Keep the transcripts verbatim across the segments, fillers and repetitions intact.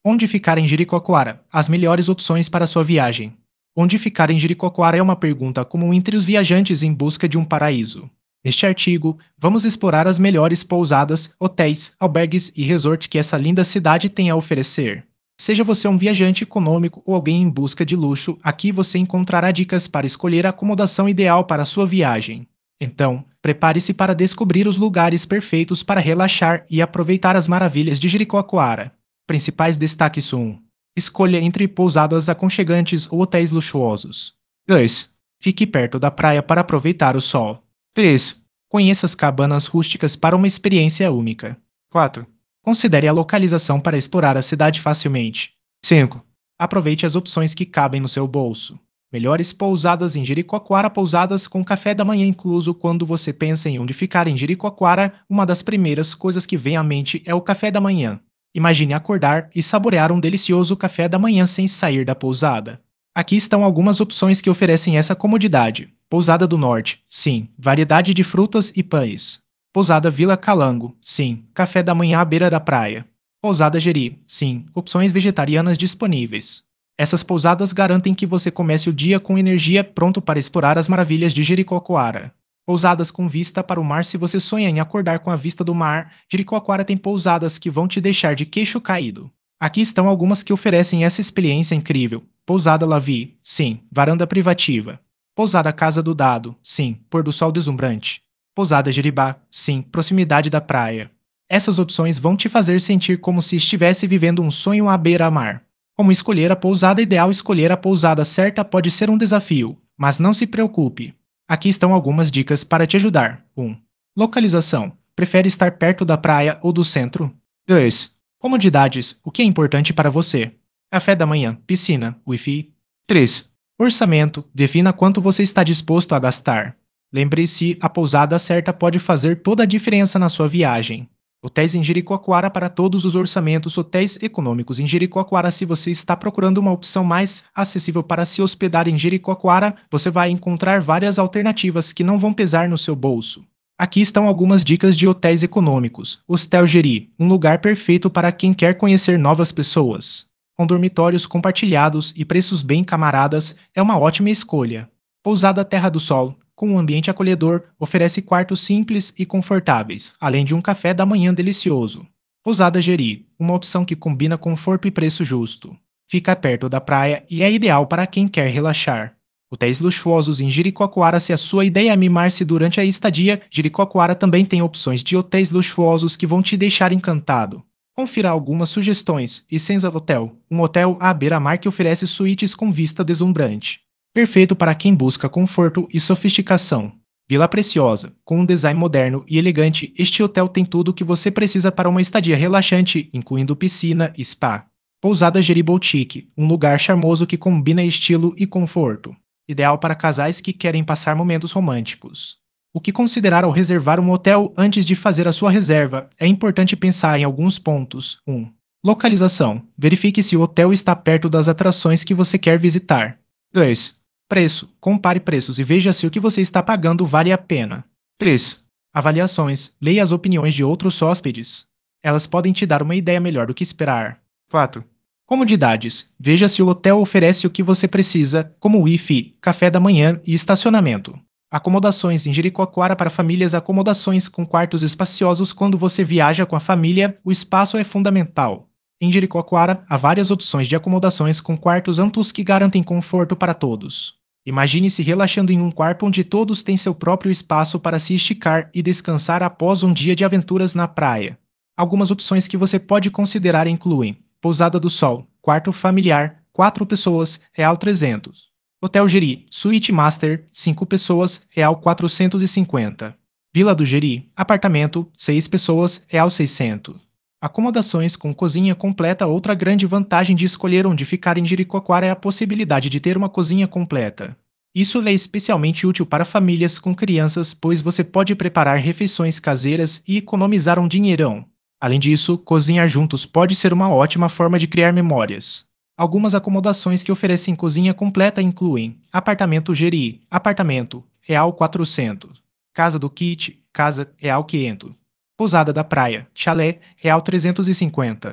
Onde ficar em Jericoacoara? As melhores opções para sua viagem. Onde ficar em Jericoacoara é uma pergunta comum entre os viajantes em busca de um paraíso. Neste artigo, vamos explorar as melhores pousadas, hotéis, albergues e resorts que essa linda cidade tem a oferecer. Seja você um viajante econômico ou alguém em busca de luxo, aqui você encontrará dicas para escolher a acomodação ideal para a sua viagem. Então, prepare-se para descobrir os lugares perfeitos para relaxar e aproveitar as maravilhas de Jericoacoara. Principais destaques um. Escolha entre pousadas aconchegantes ou hotéis luxuosos. dois. Fique perto da praia para aproveitar o sol. três. Conheça as cabanas rústicas para uma experiência única. quatro. Considere a localização para explorar a cidade facilmente. cinco. Aproveite as opções que cabem no seu bolso. Melhores pousadas em Jericoacoara. Pousadas com café da manhã incluso. Quando você pensa em onde ficar em Jericoacoara, uma das primeiras coisas que vem à mente é o café da manhã. Imagine acordar e saborear um delicioso café da manhã sem sair da pousada. Aqui estão algumas opções que oferecem essa comodidade. Pousada do Norte, sim, variedade de frutas e pães. Pousada Vila Calango, sim, café da manhã à beira da praia. Pousada Jeri, sim, opções vegetarianas disponíveis. Essas pousadas garantem que você comece o dia com energia, pronto para explorar as maravilhas de Jericoacoara. Pousadas com vista para o mar. Se você sonha em acordar com a vista do mar, Jericoacoara tem pousadas que vão te deixar de queixo caído. Aqui estão algumas que oferecem essa experiência incrível. Pousada Lavi, sim, varanda privativa. Pousada Casa do Dado, sim, pôr do sol deslumbrante. Pousada Jeribá, sim, proximidade da praia. Essas opções vão te fazer sentir como se estivesse vivendo um sonho à beira-mar. Como escolher a pousada ideal? Escolher a pousada certa pode ser um desafio, mas não se preocupe. Aqui estão algumas dicas para te ajudar. um. Localização. Prefere estar perto da praia ou do centro? dois. Comodidades. O que é importante para você? Café da manhã, piscina, Wi-Fi. três. Orçamento. Defina quanto você está disposto a gastar. Lembre-se, a pousada certa pode fazer toda a diferença na sua viagem. Hotéis em Jericoacoara para todos os orçamentos. Hotéis econômicos em Jericoacoara. Se você está procurando uma opção mais acessível para se hospedar em Jericoacoara, você vai encontrar várias alternativas que não vão pesar no seu bolso. Aqui estão algumas dicas de hotéis econômicos. Hostel Jeri, um lugar perfeito para quem quer conhecer novas pessoas. Com dormitórios compartilhados e preços bem camaradas, é uma ótima escolha. Pousada Terra do Sol, com um ambiente acolhedor, oferece quartos simples e confortáveis, além de um café da manhã delicioso. Pousada Jeri, uma opção que combina conforto e preço justo. Fica perto da praia e é ideal para quem quer relaxar. Hotéis luxuosos em Jericoacoara. Se a sua ideia é mimar-se durante a estadia, Jericoacoara também tem opções de hotéis luxuosos que vão te deixar encantado. Confira algumas sugestões. Essenza Hotel, um hotel à beira-mar que oferece suítes com vista deslumbrante. Perfeito para quem busca conforto e sofisticação. Vila Preciosa, com um design moderno e elegante, este hotel tem tudo o que você precisa para uma estadia relaxante, incluindo piscina e spa. Pousada Jeri Boutique, um lugar charmoso que combina estilo e conforto. Ideal para casais que querem passar momentos românticos. O que considerar ao reservar um hotel? Antes de fazer a sua reserva, é importante pensar em alguns pontos. um. Localização. Verifique se o hotel está perto das atrações que você quer visitar. dois. Preço. Compare preços e veja se o que você está pagando vale a pena. três. Avaliações. Leia as opiniões de outros hóspedes. Elas podem te dar uma ideia melhor do que esperar. quatro. Comodidades. Veja se o hotel oferece o que você precisa, como Wi-Fi, café da manhã e estacionamento. Acomodações em Jericoacoara para famílias. Acomodações com quartos espaciosos. Quando você viaja com a família, o espaço é fundamental. Em Jericoacoara, há várias opções de acomodações com quartos amplos que garantem conforto para todos. Imagine-se relaxando em um quarto onde todos têm seu próprio espaço para se esticar e descansar após um dia de aventuras na praia. Algumas opções que você pode considerar incluem Pousada do Sol, quarto familiar, quatro pessoas, real trezentos. Hotel Jeri, suíte master, cinco pessoas, real quatrocentos e cinquenta. Vila do Jeri, apartamento, seis pessoas, real seiscentos. Acomodações com cozinha completa. Outra grande vantagem de escolher onde ficar em Jericoacoara é a possibilidade de ter uma cozinha completa. Isso é especialmente útil para famílias com crianças, pois você pode preparar refeições caseiras e economizar um dinheirão. Além disso, cozinhar juntos pode ser uma ótima forma de criar memórias. Algumas acomodações que oferecem cozinha completa incluem apartamento Jeri, apartamento, real quatrocentos. Casa do Kit, casa, real quinhentos. Pousada da Praia, chalé, real trezentos e cinquenta.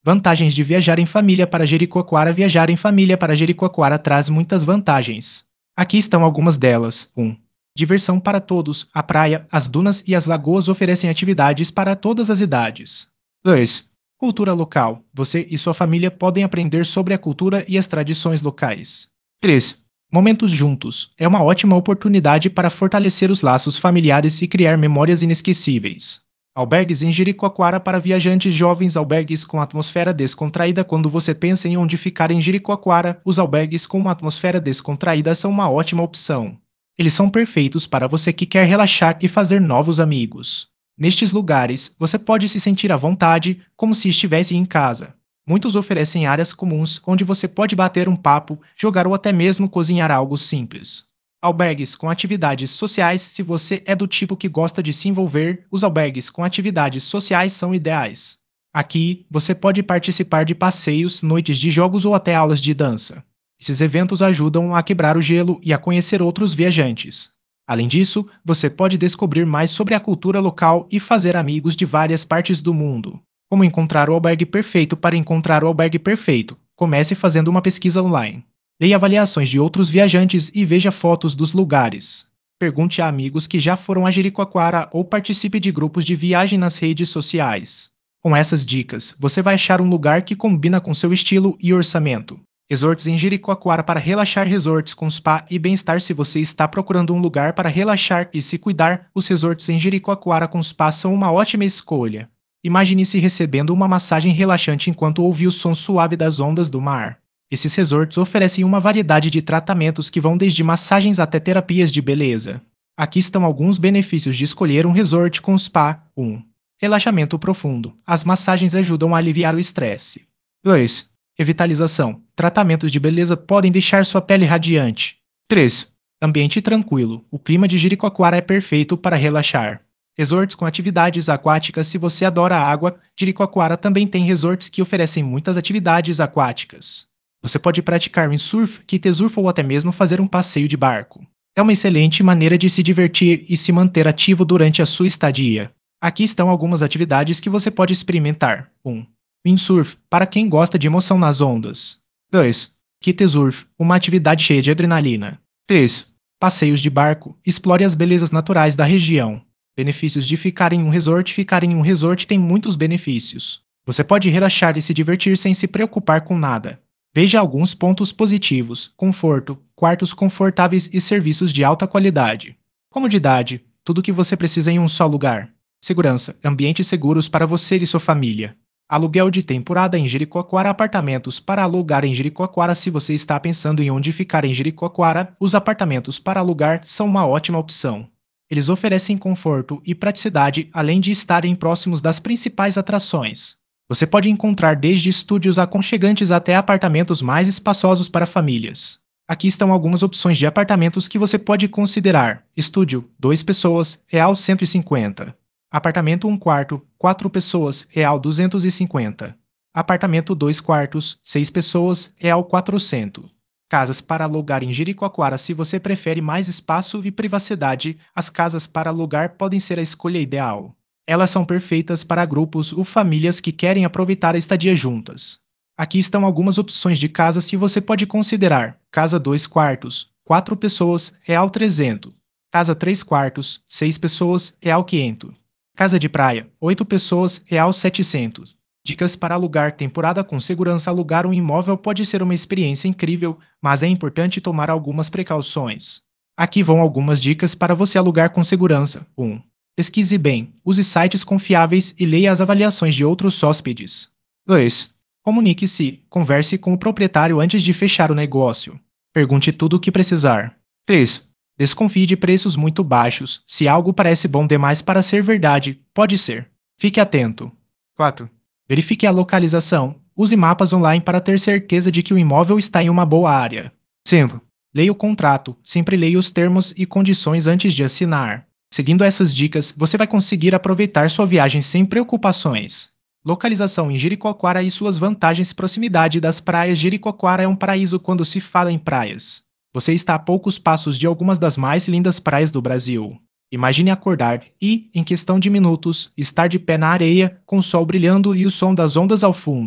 Vantagens de viajar em família para Jericoacoara. Viajar em família para Jericoacoara traz muitas vantagens. Aqui estão algumas delas. um. Diversão para todos. A praia, as dunas e as lagoas oferecem atividades para todas as idades. dois. Cultura local. Você e sua família podem aprender sobre a cultura e as tradições locais. três. Momentos juntos. É uma ótima oportunidade para fortalecer os laços familiares e criar memórias inesquecíveis. Albergues em Jericoacoara para viajantes jovens. Albergues com atmosfera descontraída. Quando você pensa em onde ficar em Jericoacoara, os albergues com uma atmosfera descontraída são uma ótima opção. Eles são perfeitos para você que quer relaxar e fazer novos amigos. Nestes lugares, você pode se sentir à vontade, como se estivesse em casa. Muitos oferecem áreas comuns onde você pode bater um papo, jogar ou até mesmo cozinhar algo simples. Albergues com atividades sociais. Se você é do tipo que gosta de se envolver, os albergues com atividades sociais são ideais. Aqui, você pode participar de passeios, noites de jogos ou até aulas de dança. Esses eventos ajudam a quebrar o gelo e a conhecer outros viajantes. Além disso, você pode descobrir mais sobre a cultura local e fazer amigos de várias partes do mundo. Como encontrar o albergue perfeito? Para encontrar o albergue perfeito, comece fazendo uma pesquisa online. Leia avaliações de outros viajantes e veja fotos dos lugares. Pergunte a amigos que já foram a Jericoacoara ou participe de grupos de viagem nas redes sociais. Com essas dicas, você vai achar um lugar que combina com seu estilo e orçamento. Resorts em Jericoacoara para relaxar. Resorts com spa e bem-estar. Se você está procurando um lugar para relaxar e se cuidar, os resorts em Jericoacoara com spa são uma ótima escolha. Imagine-se recebendo uma massagem relaxante enquanto ouve o som suave das ondas do mar. Esses resorts oferecem uma variedade de tratamentos que vão desde massagens até terapias de beleza. Aqui estão alguns benefícios de escolher um resort com spa. um. Relaxamento profundo. As massagens ajudam a aliviar o estresse. dois. Revitalização. Tratamentos de beleza podem deixar sua pele radiante. três. Ambiente tranquilo. O clima de Jericoacoara é perfeito para relaxar. Resorts com atividades aquáticas. Se você adora a água, Jericoacoara também tem resorts que oferecem muitas atividades aquáticas. Você pode praticar windsurf, kitesurf ou até mesmo fazer um passeio de barco. É uma excelente maneira de se divertir e se manter ativo durante a sua estadia. Aqui estão algumas atividades que você pode experimentar. um. Windsurf, para quem gosta de emoção nas ondas. dois. Kitesurf, uma atividade cheia de adrenalina. três. Passeios de barco, explore as belezas naturais da região. Benefícios de ficar em um resort. Ficar em um resort tem muitos benefícios. Você pode relaxar e se divertir sem se preocupar com nada. Veja alguns pontos positivos: conforto, quartos confortáveis e serviços de alta qualidade. Comodidade, tudo o que você precisa em um só lugar. Segurança, ambientes seguros para você e sua família. Aluguel de temporada em Jericoacoara. Apartamentos para alugar em Jericoacoara. Se você está pensando em onde ficar em Jericoacoara, os apartamentos para alugar são uma ótima opção. Eles oferecem conforto e praticidade, além de estarem próximos das principais atrações. Você pode encontrar desde estúdios aconchegantes até apartamentos mais espaçosos para famílias. Aqui estão algumas opções de apartamentos que você pode considerar. Estúdio, duas pessoas, real cento e cinquenta. Apartamento um quarto, quatro pessoas, real duzentos e cinquenta. Apartamento dois quartos, seis pessoas, real quatrocentos. Casas para alugar em Jericoacoara. Se você prefere mais espaço e privacidade, as casas para alugar podem ser a escolha ideal. Elas são perfeitas para grupos ou famílias que querem aproveitar a estadia juntas. Aqui estão algumas opções de casas que você pode considerar. Casa dois quartos, quatro pessoas, real trezentos. Casa três quartos, seis pessoas, real quinhentos. Casa de praia, oito pessoas, real setecentos. Dicas para alugar temporada com segurança. Alugar um imóvel pode ser uma experiência incrível, mas é importante tomar algumas precauções. Aqui vão algumas dicas para você alugar com segurança. um. Pesquise bem, use sites confiáveis e leia as avaliações de outros hóspedes. dois. Comunique-se, converse com o proprietário antes de fechar o negócio. Pergunte tudo o que precisar. três. Desconfie de preços muito baixos. Se algo parece bom demais para ser verdade, pode ser. Fique atento. quatro. Verifique a localização. Use mapas online para ter certeza de que o imóvel está em uma boa área. cinco. Leia o contrato. Sempre leia os termos e condições antes de assinar. Seguindo essas dicas, você vai conseguir aproveitar sua viagem sem preocupações. Localização em Jericoacoara e suas vantagens. Proximidade das praias. Jericoacoara é um paraíso quando se fala em praias. Você está a poucos passos de algumas das mais lindas praias do Brasil. Imagine acordar e, em questão de minutos, estar de pé na areia, com o sol brilhando e o som das ondas ao fundo.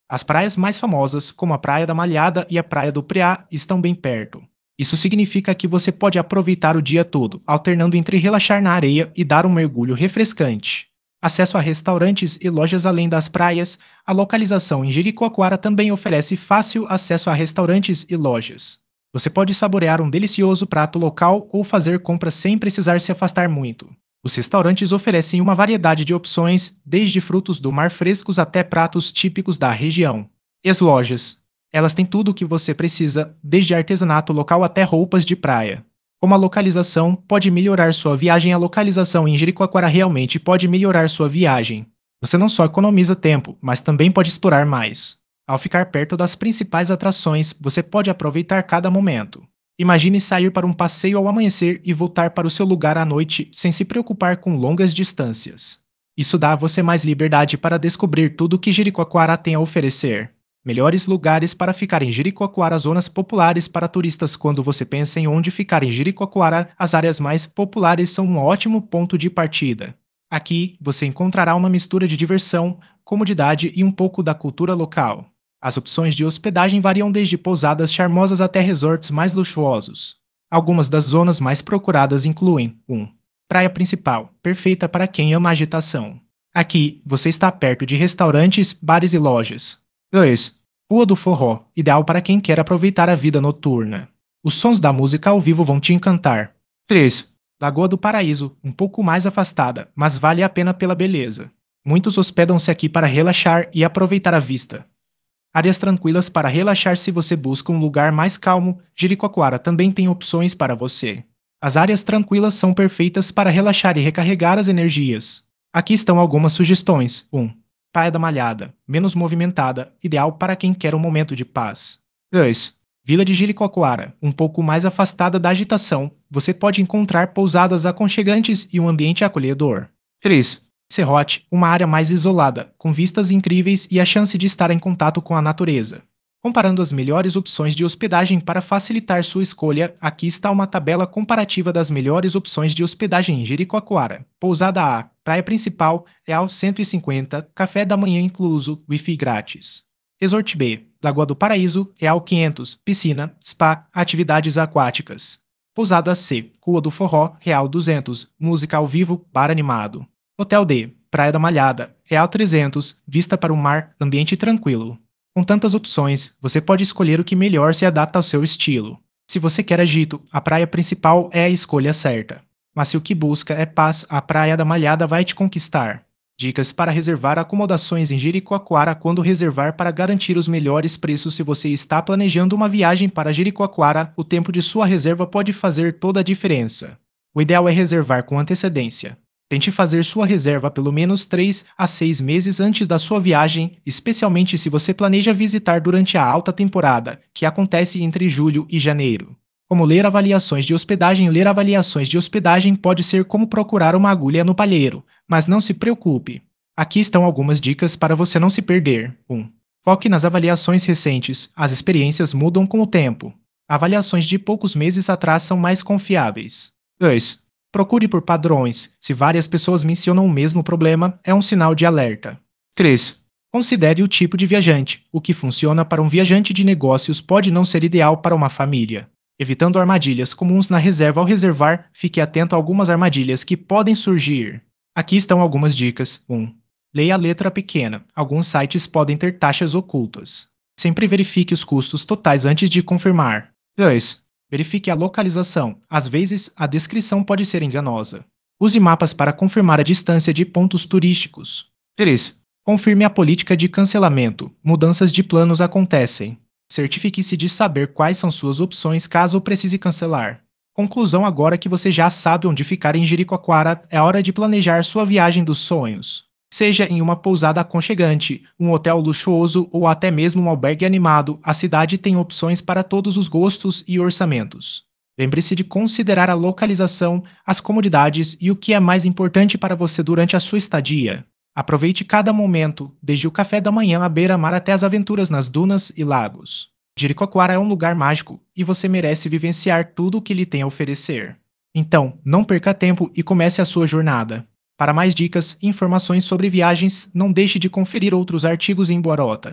As praias mais famosas, como a Praia da Malhada e a Praia do Preá, estão bem perto. Isso significa que você pode aproveitar o dia todo, alternando entre relaxar na areia e dar um mergulho refrescante. Acesso a restaurantes e lojas além das praias, a localização em Jericoacoara também oferece fácil acesso a restaurantes e lojas. Você pode saborear um delicioso prato local ou fazer compras sem precisar se afastar muito. Os restaurantes oferecem uma variedade de opções, desde frutos do mar frescos até pratos típicos da região. E as lojas? Elas têm tudo o que você precisa, desde artesanato local até roupas de praia. Como a localização pode melhorar sua viagem, a localização em Jericoacoara realmente pode melhorar sua viagem. Você não só economiza tempo, mas também pode explorar mais. Ao ficar perto das principais atrações, você pode aproveitar cada momento. Imagine sair para um passeio ao amanhecer e voltar para o seu lugar à noite sem se preocupar com longas distâncias. Isso dá a você mais liberdade para descobrir tudo o que Jericoacoara tem a oferecer. Melhores lugares para ficar em Jericoacoara. Zonas populares para turistas. Quando você pensa em onde ficar em Jericoacoara, as áreas mais populares são um ótimo ponto de partida. Aqui, você encontrará uma mistura de diversão, comodidade e um pouco da cultura local. As opções de hospedagem variam desde pousadas charmosas até resorts mais luxuosos. Algumas das zonas mais procuradas incluem um. Praia principal, perfeita para quem ama agitação. Aqui, você está perto de restaurantes, bares e lojas. dois. Rua do Forró, ideal para quem quer aproveitar a vida noturna. Os sons da música ao vivo vão te encantar. três. Lagoa do Paraíso, um pouco mais afastada, mas vale a pena pela beleza. Muitos hospedam-se aqui para relaxar e aproveitar a vista. Áreas tranquilas para relaxar. Se você busca um lugar mais calmo, Jericoacoara também tem opções para você. As áreas tranquilas são perfeitas para relaxar e recarregar as energias. Aqui estão algumas sugestões. um. Praia da Malhada, menos movimentada, ideal para quem quer um momento de paz. dois. Vila de Jericoacoara, um pouco mais afastada da agitação, você pode encontrar pousadas aconchegantes e um ambiente acolhedor. três. Serrote, uma área mais isolada, com vistas incríveis e a chance de estar em contato com a natureza. Comparando as melhores opções de hospedagem para facilitar sua escolha, aqui está uma tabela comparativa das melhores opções de hospedagem em Jericoacoara. Pousada A, praia principal, real cento e cinquenta, café da manhã incluso, wifi grátis. Resort B, Lagoa do Paraíso, real quinhentos, piscina, spa, atividades aquáticas. Pousada C, Rua do Forró, real duzentos, música ao vivo, bar animado. Hotel D, Praia da Malhada, real trezentos, vista para o mar, ambiente tranquilo. Com tantas opções, você pode escolher o que melhor se adapta ao seu estilo. Se você quer agito, a praia principal é a escolha certa. Mas se o que busca é paz, a Praia da Malhada vai te conquistar. Dicas para reservar acomodações em Jericoacoara. Quando reservar para garantir os melhores preços. Se você está planejando uma viagem para Jericoacoara, o tempo de sua reserva pode fazer toda a diferença. O ideal é reservar com antecedência. Tente fazer sua reserva pelo menos três a seis meses antes da sua viagem, especialmente se você planeja visitar durante a alta temporada, que acontece entre julho e janeiro. Como ler avaliações de hospedagem? Ler avaliações de hospedagem pode ser como procurar uma agulha no palheiro, mas não se preocupe. Aqui estão algumas dicas para você não se perder. um. Foque nas avaliações recentes. As experiências mudam com o tempo. Avaliações de poucos meses atrás são mais confiáveis. dois. Procure por padrões. Se várias pessoas mencionam o mesmo problema, é um sinal de alerta. três. Considere o tipo de viajante. O que funciona para um viajante de negócios pode não ser ideal para uma família. Evitando armadilhas comuns na reserva. Ao reservar, fique atento a algumas armadilhas que podem surgir. Aqui estão algumas dicas. um. Leia a letra pequena. Alguns sites podem ter taxas ocultas. Sempre verifique os custos totais antes de confirmar. dois. Verifique a localização. Às vezes, a descrição pode ser enganosa. Use mapas para confirmar a distância de pontos turísticos. três. Confirme a política de cancelamento. Mudanças de planos acontecem. Certifique-se de saber quais são suas opções caso precise cancelar. Conclusão: agora que você já sabe onde ficar em Jericoacoara, é hora de planejar sua viagem dos sonhos. Seja em uma pousada aconchegante, um hotel luxuoso ou até mesmo um albergue animado, a cidade tem opções para todos os gostos e orçamentos. Lembre-se de considerar a localização, as comodidades e o que é mais importante para você durante a sua estadia. Aproveite cada momento, desde o café da manhã à beira-mar até as aventuras nas dunas e lagos. Jericoacoara é um lugar mágico e você merece vivenciar tudo o que lhe tem a oferecer. Então, não perca tempo e comece a sua jornada. Para mais dicas e informações sobre viagens, não deixe de conferir outros artigos em Boarota.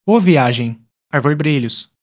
Boa viagem. Arvorebrilhos.